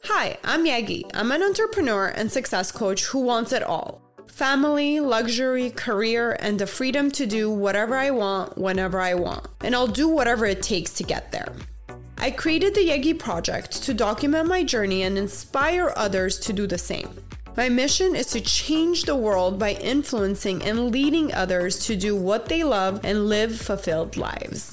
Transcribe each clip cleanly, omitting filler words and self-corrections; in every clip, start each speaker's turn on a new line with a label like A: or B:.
A: Hi, I'm Yegi. I'm an entrepreneur and success coach who wants it all. Family, luxury, career, and the freedom to do whatever I want, whenever I want. And I'll do whatever it takes to get there. I created the Yegi Project to document my journey and inspire others to do the same. My mission is to change the world by influencing and leading others to do what they love and live fulfilled lives.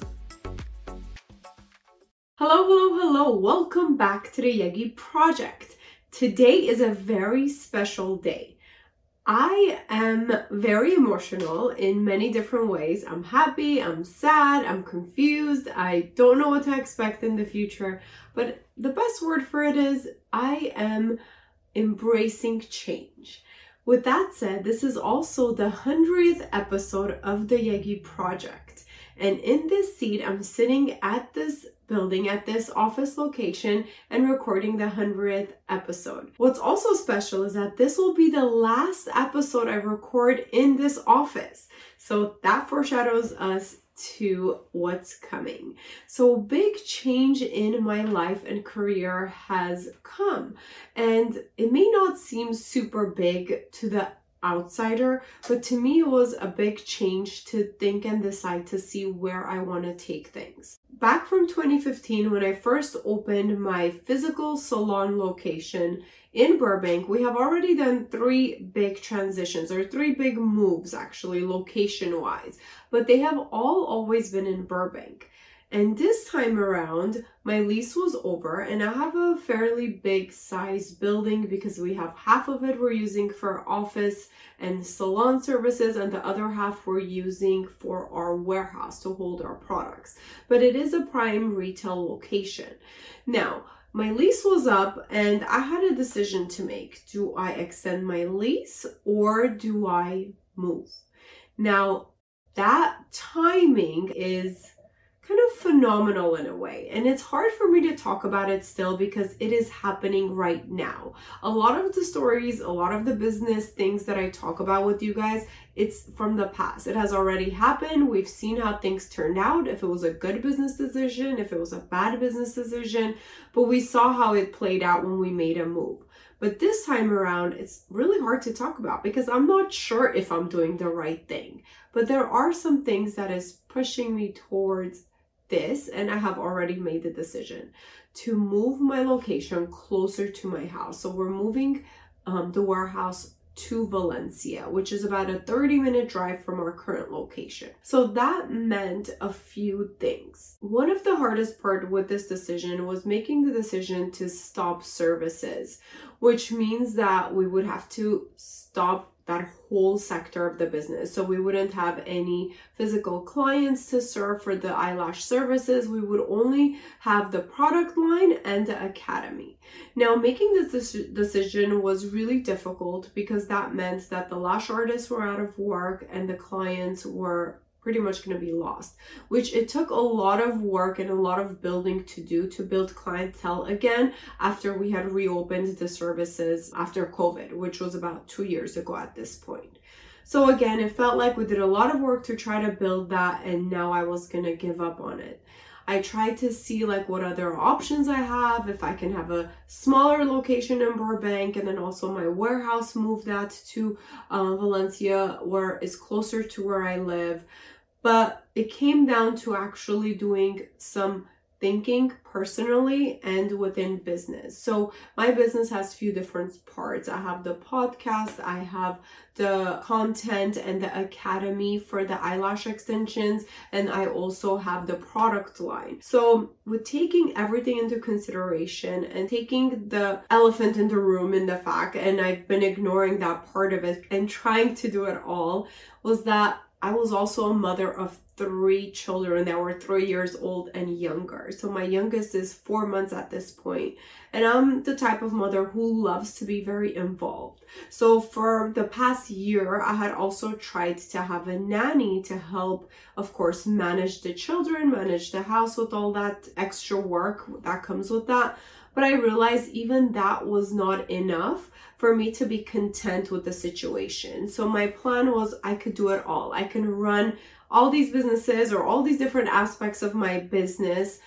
A: Hello. Welcome back to the Yegi Project. Today is a very special day. I am very emotional in many different ways. I'm happy, I'm sad, I'm confused. I don't know what to expect in the future, but the best word for it is I am embracing change. With that said, this is also the 100th episode of the Yegi Project. And in this seat, I'm sitting at this building, at this office location, and recording the 100th episode. What's also special is that this will be the last episode I record in this office. So that foreshadows us to what's coming. So big change in my life and career has come, and it may not seem super big to the outsider, but to me it was a big change to think and decide to see where I want to take things. Back from 2015, when I first opened my physical salon location in Burbank, we have already done 3 big transitions, or 3 big moves actually, location-wise, but they have all always been in Burbank. And this time around, my lease was over, and I have a fairly big size building because we have half of it we're using for office and salon services, and the other half we're using for our warehouse to hold our products. But it is a prime retail location. Now, my lease was up and I had a decision to make. Do I extend my lease or do I move? Now, that timing is kind of phenomenal in a way, and it's hard for me to talk about it still because it is happening right now. A lot of the stories, a lot of the business things that I talk about with you guys, it's from the past. It has already happened. We've seen how things turned out, if it was a good business decision, if it was a bad business decision, but we saw how it played out when we made a move. But this time around, it's really hard to talk about because I'm not sure if I'm doing the right thing. But there are some things that is pushing me towards this, and I have already made the decision to move my location closer to my house. So we're moving the warehouse to Valencia, which is about a 30-minute drive from our current location. So that meant a few things. One of the hardest part with this decision was making the decision to stop services, which means that we would have to stop that whole sector of the business. So we wouldn't have any physical clients to serve for the eyelash services. We would only have the product line and the academy. Now, making this decision was really difficult because that meant that the lash artists were out of work and the clients were pretty much going to be lost, which it took a lot of work and a lot of building to do to build clientele again after we had reopened the services after COVID, which was about 2 years ago at this point. So again, it felt like we did a lot of work to try to build that, and now I was going to give up on it. I tried to see like what other options I have, if I can have a smaller location in Burbank, and then also my warehouse, move that to Valencia, where it's closer to where I live. But it came down to actually doing some thinking personally and within business. So my business has a few different parts. I have the podcast, I have the content and the academy for the eyelash extensions, and I also have the product line. So with taking everything into consideration and taking the elephant in the room in the fact, and I've been ignoring that part of it and trying to do it all, was that I was also a mother of 3 children that were 3 years old and younger. So my youngest is 4 months at this point. And I'm the type of mother who loves to be very involved. So for the past year, I had also tried to have a nanny to help, of course, manage the children, manage the house with all that extra work that comes with that. But I realized even that was not enough for me to be content with the situation. So my plan was I could do it all. I can run all these businesses or all these different aspects of my business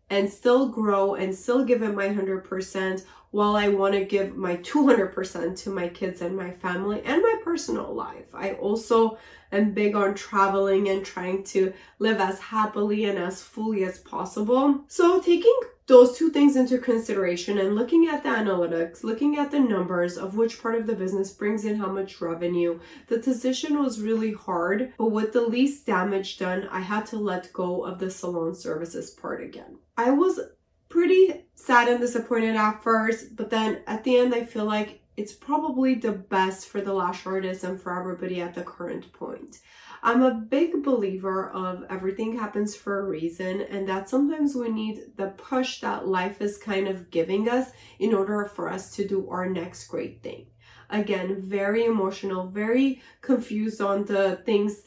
A: and still grow and still give it my 100% while I want to give my 200% to my kids and my family and my personal life. I also am big on traveling and trying to live as happily and as fully as possible. So taking those two things into consideration and looking at the analytics, looking at the numbers of which part of the business brings in how much revenue, the decision was really hard, but with the least damage done, I had to let go of the salon services part again. I was pretty sad and disappointed at first, but then at the end, I feel like it's probably the best for the lash artist and for everybody at the current point. I'm a big believer of everything happens for a reason, and that sometimes we need the push that life is kind of giving us in order for us to do our next great thing. Again, very emotional, very confused on the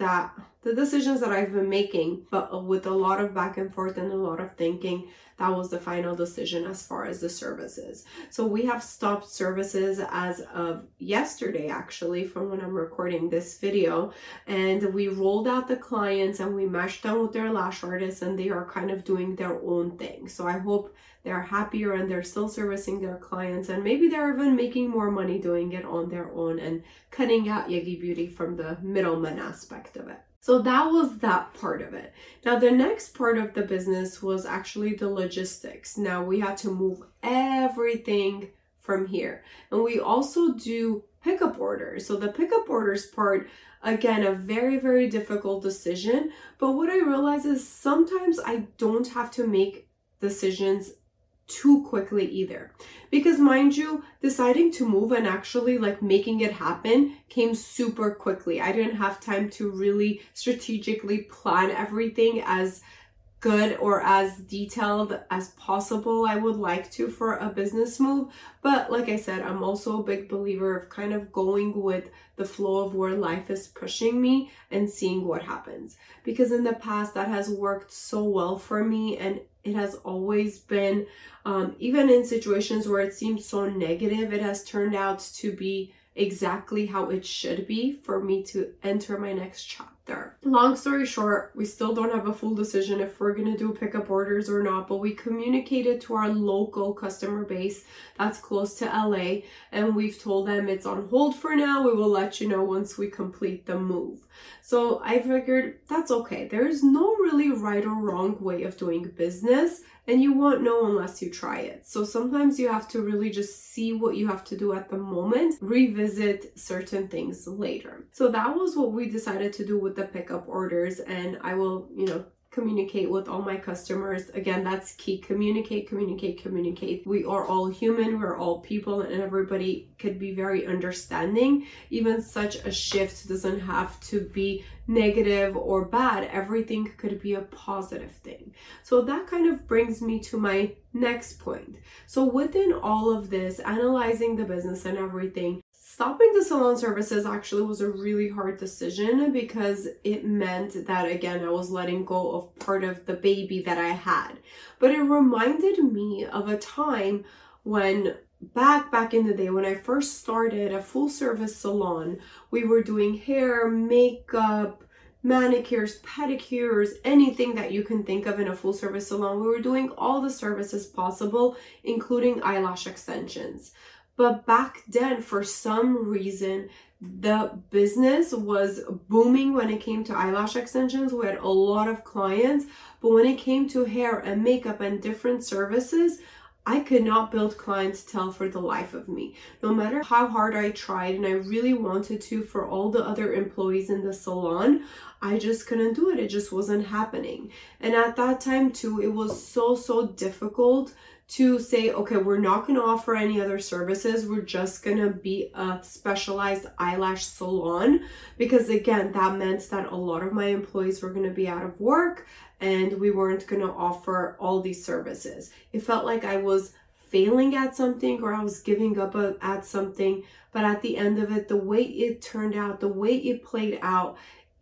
A: decisions that I've been making, but with a lot of back and forth and a lot of thinking, that was the final decision as far as the services. So we have stopped services as of yesterday, actually, from when I'm recording this video. And we rolled out the clients and we matched them with their lash artists, and they are kind of doing their own thing. So I hope they're happier and they're still servicing their clients, and maybe they're even making more money doing it on their own and cutting out Yagi Beauty from the middleman aspect of it. So that was that part of it. Now, the next part of the business was actually the logistics. Now, we had to move everything from here. And we also do pickup orders. So the pickup orders part, again, a very, very difficult decision. But what I realize is sometimes I don't have to make decisions too quickly either, because mind you, deciding to move and actually like making it happen came super quickly. I didn't have time to really strategically plan everything as good or as detailed as possible I would like to for a business move. But like I said, I'm also a big believer of kind of going with the flow of where life is pushing me and seeing what happens, because in the past that has worked so well for me, and it has always been, even in situations where it seems so negative, it has turned out to be exactly how it should be for me to enter my next chapter. Long story short, we still don't have a full decision if we're going to do pickup orders or not, but we communicated to our local customer base that's close to LA, and we've told them it's on hold for now. We will let you know once we complete the move. So I figured that's okay. There's no really right or wrong way of doing business, and you won't know unless you try it. So sometimes you have to really just see what you have to do at the moment, revisit certain things later. So that was what we decided to do with the pickup orders, and I will, communicate with all my customers. Again, that's key. Communicate. We are all human, we're all people, and everybody could be very understanding. Even such a shift doesn't have to be negative or bad. Everything could be a positive thing. So that kind of brings me to my next point. So within all of this, analyzing the business and everything, stopping the salon services actually was a really hard decision, because it meant that, again, I was letting go of part of the baby that I had. But it reminded me of a time when back in the day when I first started a full service salon. We were doing hair, makeup, manicures, pedicures, anything that you can think of in a full service salon. We were doing all the services possible, including eyelash extensions. But back then, for some reason, the business was booming when it came to eyelash extensions. We had a lot of clients, but when it came to hair and makeup and different services, I could not build clientele for the life of me. No matter how hard I tried, and I really wanted to for all the other employees in the salon, I just couldn't do it. It just wasn't happening. And at that time too, it was so difficult to say, okay, we're not going to offer any other services. We're just going to be a specialized eyelash salon, because again, that meant that a lot of my employees were going to be out of work and we weren't going to offer all these services. It felt like I was failing at something, or I was giving up at something. But at the end of it, the way it turned out, the way it played out,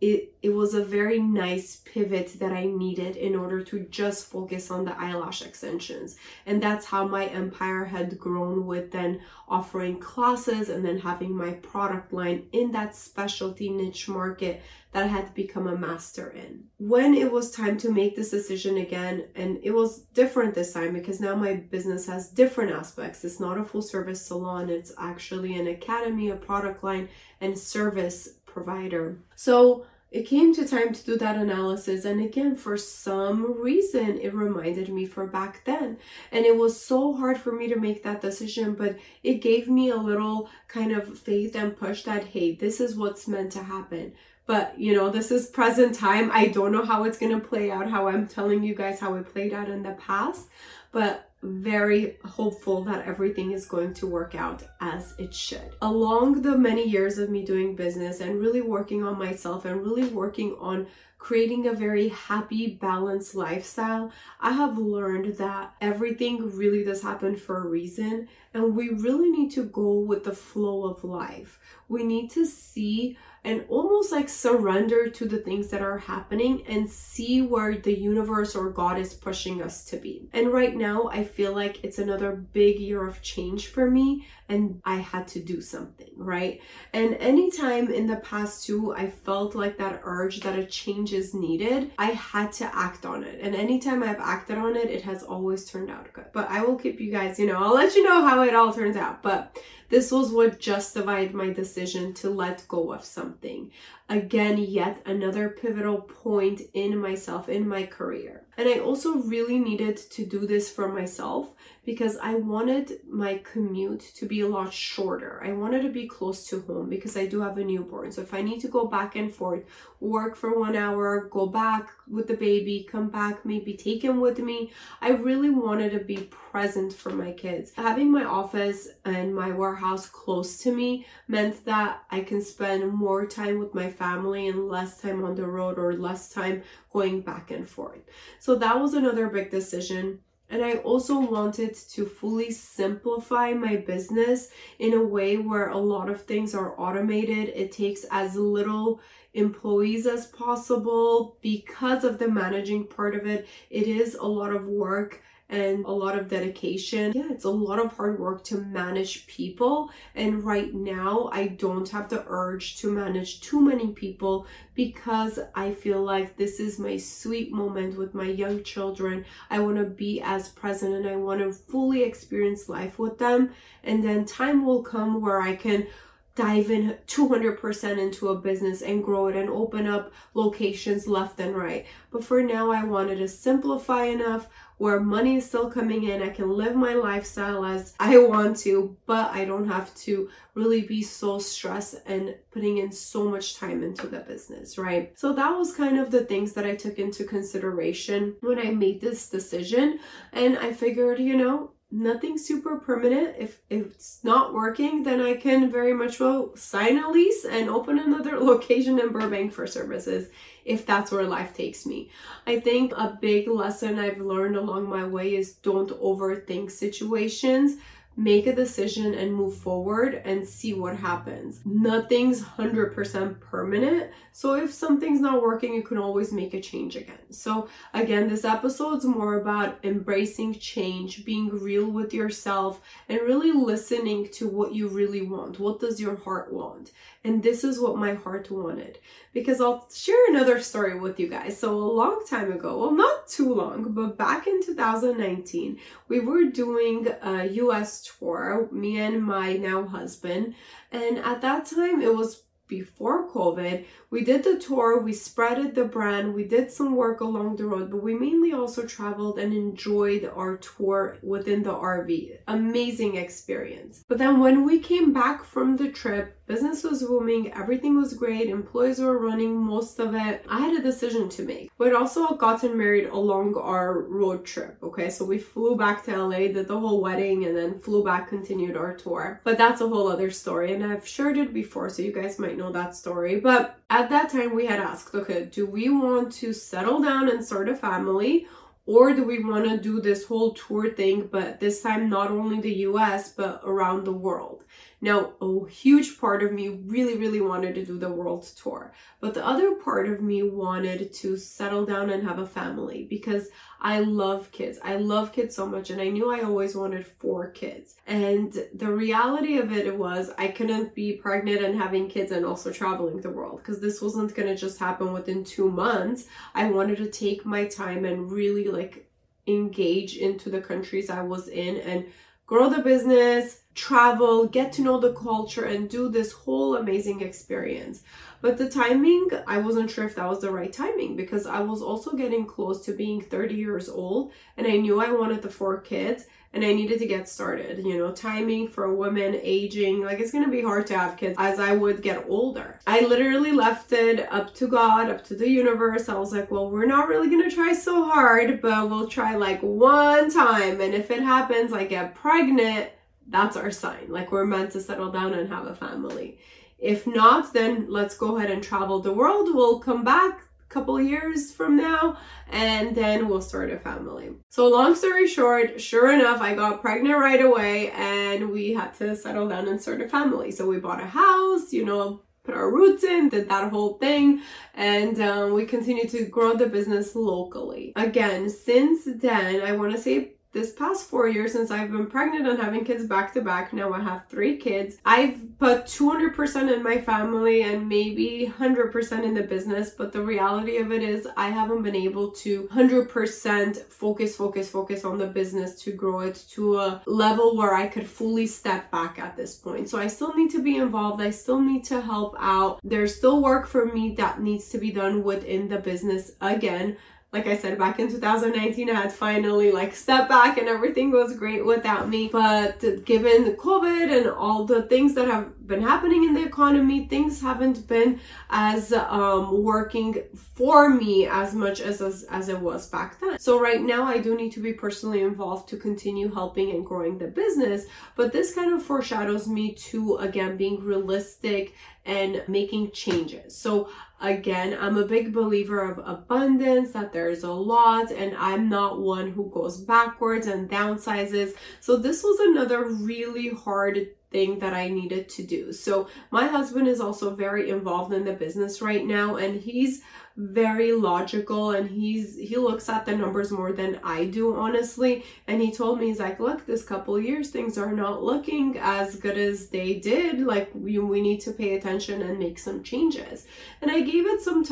A: it was a very nice pivot that I needed in order to just focus on the eyelash extensions. And that's how my empire had grown, with then offering classes and then having my product line in that specialty niche market that I had become a master in. When it was time to make this decision again, and it was different this time because now my business has different aspects. It's not a full service salon, it's actually an academy, a product line, and service provider. So it came to time to do that analysis, and again, for some reason, it reminded me for back then. And it was so hard for me to make that decision, but it gave me a little kind of faith and push that, hey, this is what's meant to happen. But, you know, this is present time. I don't know how it's going to play out, how I'm telling you guys how it played out in the past, but very hopeful that everything is going to work out as it should. Along the many years of me doing business and really working on myself and really working on creating a very happy, balanced lifestyle, I have learned that everything really does happen for a reason, and we really need to go with the flow of life. We need to see and almost like surrender to the things that are happening and see where the universe or God is pushing us to be. And right now, I feel like it's another big year of change for me, and I had to do something, right? And anytime in the past too, I felt like that urge that a change is needed, I had to act on it. And anytime I've acted on it, it has always turned out good. But I will keep you guys, I'll let you know how it all turns out. But this was what justified my decision to let go of something. Again, yet another pivotal point in myself, in my career. And I also really needed to do this for myself because I wanted my commute to be a lot shorter. I wanted to be close to home because I do have a newborn. So if I need to go back and forth, work for 1 hour, go back with the baby, come back, maybe take him with me, I really wanted to be present for my kids. Having my office and my warehouse close to me meant that I can spend more time with my family and less time on the road or less time going back and forth. So that was another big decision. And I also wanted to fully simplify my business in a way where a lot of things are automated. It takes as little employees as possible. Because of the managing part of it, it is a lot of work and a lot of dedication. Yeah, it's a lot of hard work to manage people. And right now, I don't have the urge to manage too many people because I feel like this is my sweet moment with my young children. I want to be as present and I want to fully experience life with them. And then time will come where I can dive in 200% into a business and grow it and open up locations left and right. But for now, I wanted to simplify enough where money is still coming in. I can live my lifestyle as I want to, but I don't have to really be so stressed and putting in so much time into the business, right? So that was kind of the things that I took into consideration when I made this decision. And I figured, nothing super permanent. If it's not working, then I can very much well sign a lease and open another location in Burbank for services if that's where life takes me. I think a big lesson I've learned along my way is don't overthink situations. Make a decision and move forward and see what happens. Nothing's 100% permanent. So if something's not working, you can always make a change again. So again, this episode's more about embracing change, being real with yourself, and really listening to what you really want. What does your heart want? And this is what my heart wanted. Because I'll share another story with you guys. So a long time ago, well, not too long, but back in 2019, we were doing a US tour, me and my now husband. And at that time, it was before COVID. We did the tour, we spreaded the brand, we did some work along the road, but we mainly also traveled and enjoyed our tour within the RV. Amazing experience. But then when we came back from the trip, business was booming, everything was great, employees were running most of it. I had a decision to make. We'd also gotten married along our road trip, okay? So we flew back to LA, did the whole wedding, and then flew back, continued our tour. But that's a whole other story, and I've shared it before, so you guys might know that story. But at that time, we had asked, okay, do we want to settle down and start a family, Or do we want to do this whole tour thing, but this time not only the US, but around the world? Now, a huge part of me really, really wanted to do the world tour, but the other part of me wanted to settle down and have a family because I love kids. I love kids so much, and I knew I always wanted 4 kids. And the reality of it was I couldn't be pregnant and having kids and also traveling the world, because this wasn't going to just happen within 2 months. I wanted to take my time and really engage into the countries I was in and grow the business, travel, get to know the culture, and do this whole amazing experience. But the timing, I wasn't sure if that was the right timing, because I was also getting close to being 30 years old, and I knew I wanted the 4 kids, and I needed to get started. Timing for a woman aging, it's gonna be hard to have kids as I would get older. I literally left it up to God, up to the universe. I was like, well, we're not really gonna try so hard, but we'll try one time. And if it happens, I get pregnant, that's our sign. We're meant to settle down and have a family. If not, then let's go ahead and travel the world. We'll come back couple years from now and then we'll start a family. So long story short, sure enough, I got pregnant right away and we had to settle down and start a family. So we bought a house, put our roots in, did that whole thing, and we continued to grow the business locally. Again, since then, I want to say this past 4 years since I've been pregnant and having kids back to back, now I have 3 kids. I've put 200% in my family and maybe 100% in the business, but the reality of it is I haven't been able to 100% focus on the business to grow it to a level where I could fully step back at this point. So I still need to be involved. I still need to help out. There's still work for me that needs to be done within the business again. Like I said, back in 2019, I had finally stepped back and everything was great without me. But given COVID and all the things that have been happening in the economy, things haven't been as working for me as much as it was back then. So right now, I do need to be personally involved to continue helping and growing the business. But this kind of foreshadows me to, again, being realistic and making changes. So again, I'm a big believer of abundance, that there's a lot, and I'm not one who goes backwards and downsizes. So this was another really hard thing that I needed to do. So my husband is also very involved in the business right now, and he's very logical and he looks at the numbers more than I do, honestly. And he told me, he's like, look, this couple of years things are not looking as good as they did. We need to pay attention and make some changes. And I gave it some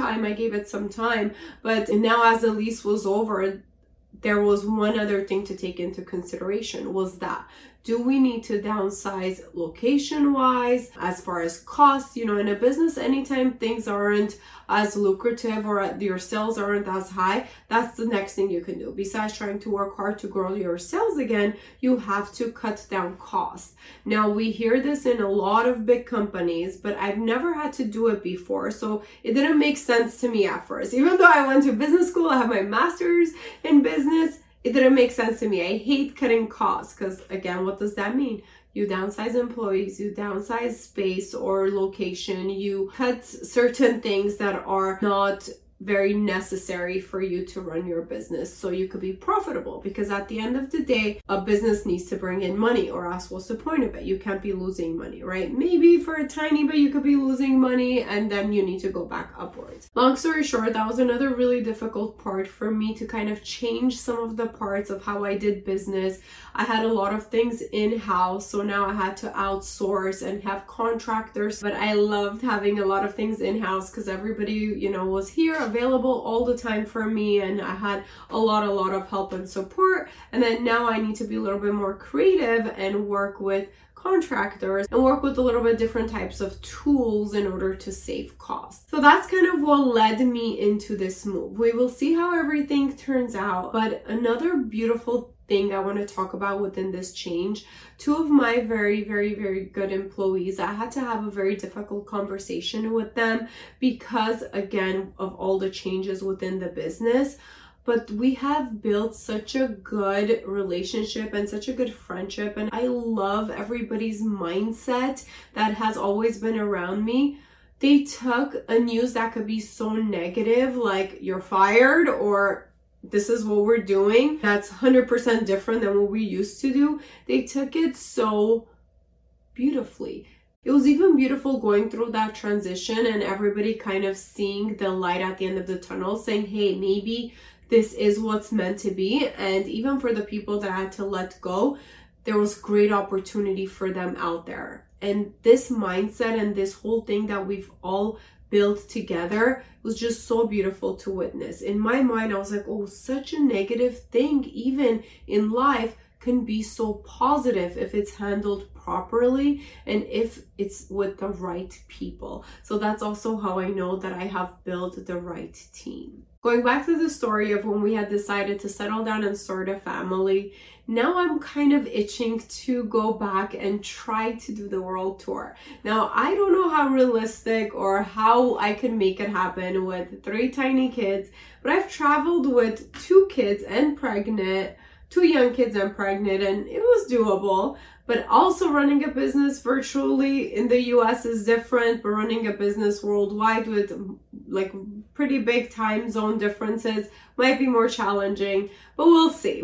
A: time, but now as the lease was over, there was one other thing to take into consideration, was that do we need to downsize location wise as far as costs? In a business, anytime things aren't as lucrative or your sales aren't as high, that's the next thing you can do. Besides trying to work hard to grow your sales again, you have to cut down costs. Now, we hear this in a lot of big companies, but I've never had to do it before. So it didn't make sense to me at first. Even though I went to business school, I have my master's in business, it didn't make sense to me. I hate cutting costs because, again, what does that mean? You downsize employees, you downsize space or location, you cut certain things that are not very necessary for you to run your business so you could be profitable, because at the end of the day, a business needs to bring in money, or else what's the point of it? You can't be losing money, right? Maybe for a tiny bit you could be losing money and then you need to go back upwards. Long story short, that was another really difficult part for me to kind of change some of the parts of how I did business. I had a lot of things in-house, so now I had to outsource and have contractors, but I loved having a lot of things in-house because everybody, was here available all the time for me, and I had a lot of help and support. And then now I need to be a little bit more creative and work with contractors and work with a little bit different types of tools in order to save costs. So that's kind of what led me into this move. We will see how everything turns out, but another beautiful thing I want to talk about within this change, 2 of my very, very, very good employees, I had to have a very difficult conversation with them because, again, of all the changes within the business. But we have built such a good relationship and such a good friendship, and I love everybody's mindset that has always been around me. They took a news that could be so negative, like you're fired or this is what we're doing, that's 100% different than what we used to do, they took it so beautifully. It was even beautiful going through that transition and everybody kind of seeing the light at the end of the tunnel, saying, hey, maybe this is what's meant to be. And even for the people that I had to let go, there was great opportunity for them out there. And this mindset and this whole thing that we've all built together was just so beautiful to witness. In my mind, I was like, oh, such a negative thing, even in life, can be so positive if it's handled properly and if it's with the right people. So that's also how I know that I have built the right team. Going back to the story of when we had decided to settle down and start a family, now I'm kind of itching to go back and try to do the world tour. Now, I don't know how realistic or how I can make it happen with 3 tiny kids, but I've traveled with 2 kids and pregnant, 2 young kids and pregnant, and it was doable. But also running a business virtually in the US is different, but running a business worldwide with like pretty big time zone differences might be more challenging, but we'll see.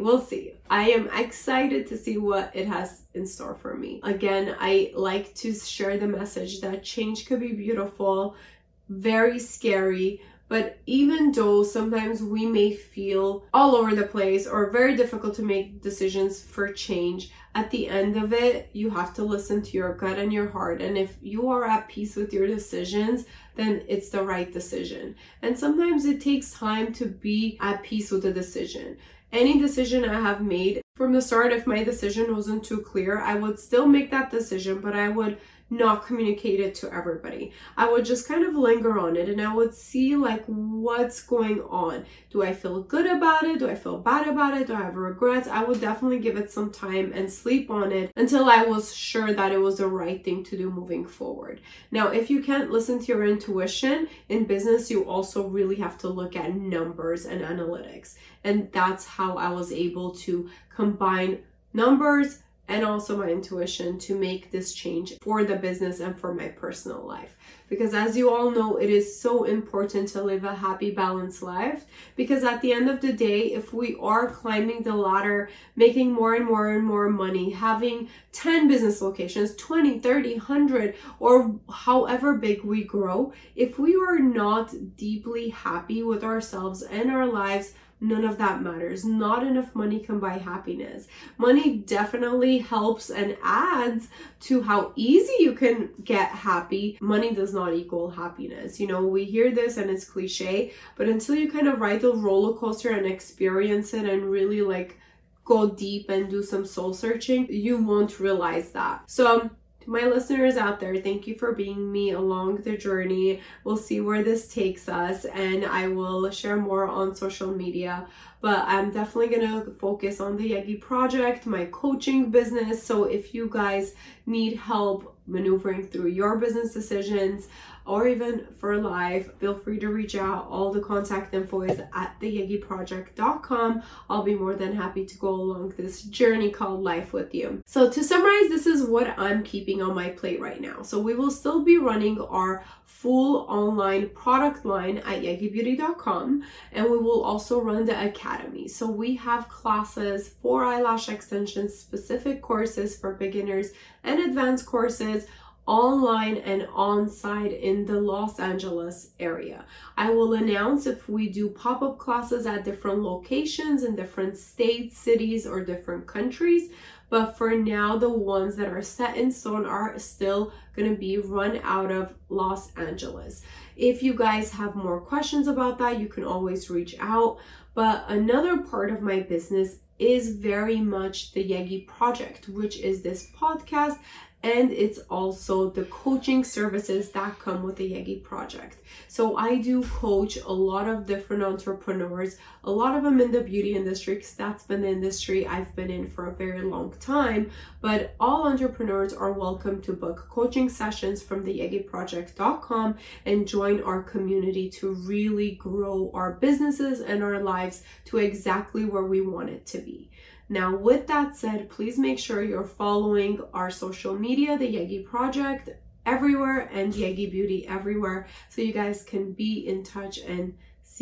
A: I am excited to see what it has in store for me. Again, I like to share the message that change could be beautiful, very scary, but even though sometimes we may feel all over the place or very difficult to make decisions for change, at the end of it, you have to listen to your gut and your heart. And if you are at peace with your decisions, then it's the right decision. And sometimes it takes time to be at peace with a decision. Any decision I have made from the start, if my decision wasn't too clear, I would still make that decision, but I would not communicate it to everybody. I would just kind of linger on it and I would see like what's going on. Do I feel good about it? Do I feel bad about it? Do I have regrets? I would definitely give it some time and sleep on it until I was sure that it was the right thing to do moving forward. Now, if you can't listen to your intuition in business, you also really have to look at numbers and analytics. And that's how I was able to combine numbers and also my intuition to make this change for the business and for my personal life. Because as you all know, it is so important to live a happy, balanced life. Because at the end of the day, if we are climbing the ladder, making more and more and more money, having 10 business locations, 20, 30, 100, or however big we grow, if we are not deeply happy with ourselves and our lives, none of that matters. Not enough money can buy happiness. Money definitely helps and adds to how easy you can get happy. Money does not equal happiness. You know, we hear this and it's cliche, but until you kind of ride the roller coaster and experience it and really like go deep and do some soul searching, you won't realize that. So my listeners out there, thank you for being me along the journey. We'll see where this takes us and I will share more on social media. But I'm definitely going to focus on the Yegi Project, my coaching business. So if you guys need help maneuvering through your business decisions or even for life, feel free to reach out. All the contact info is at theyegiproject.com. I'll be more than happy to go along this journey called life with you. So to summarize, this is what I'm keeping on my plate right now. So we will still be running our full online product line at yegibeauty.com, and we will also run the academy. So we have classes for eyelash extensions, specific courses for beginners and advanced courses, online and on-site in the Los Angeles area. I will announce if we do pop-up classes at different locations in different states, cities, or different countries. But for now, the ones that are set in stone are still going to be run out of Los Angeles. If you guys have more questions about that, you can always reach out. But another part of my business is very much the Yegi Project, which is this podcast, and it's also the coaching services that come with the Yegi Project. So I do coach a lot of different entrepreneurs, a lot of them in the beauty industry, because that's been the industry I've been in for a very long time. But all entrepreneurs are welcome to book coaching sessions from theyegiproject.com and join our community to really grow our businesses and our lives to exactly where we want it to be. Now, with that said, please make sure you're following our social media, the Yegi Project everywhere and Yegi Beauty everywhere, so you guys can be in touch and see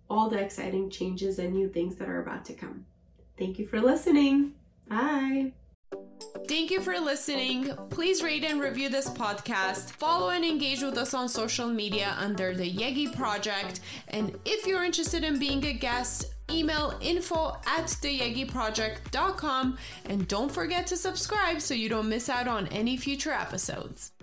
A: all the exciting changes and new things that are about to come. Thank you for listening. Bye.
B: Thank you for listening. Please rate and review this podcast. Follow and engage with us on social media under the Yegi Project. And if you're interested in being a guest, email info@theyegiproject.com. And don't forget to subscribe so you don't miss out on any future episodes.